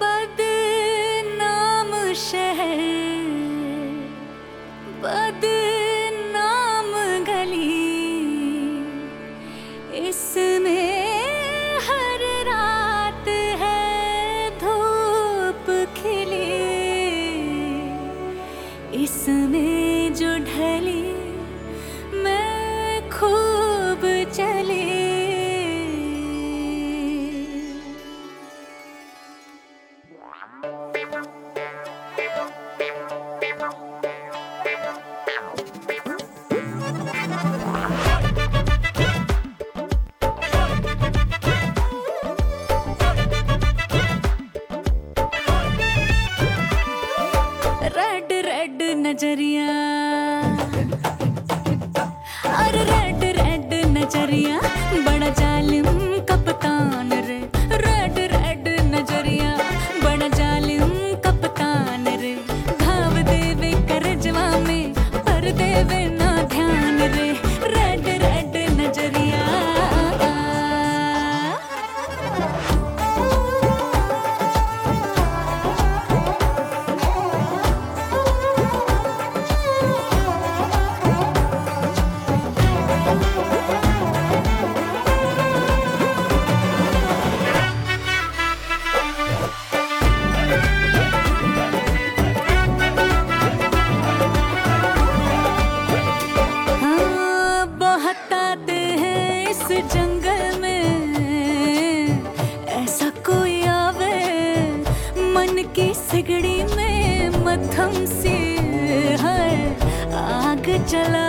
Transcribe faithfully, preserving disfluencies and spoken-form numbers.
बदनाम शहर, बदनाम गली, इसमें हर रात है धूप खिली, इसमें जो ढली मैं खूब चली। रेड रेड नजरिया, और रेड रेड नजरिया, बड़ा जालिम कप्तान रे। रेड रेड नजरिया, बड़ा जालिम कप्तान रे। घाव देवे करजवा में, पर देवे ना ध्यान रे। रेड रेड नजरिया, जंगल में ऐसा कोई आवे, मन की सिगड़ी में मध्यम सी है आग जला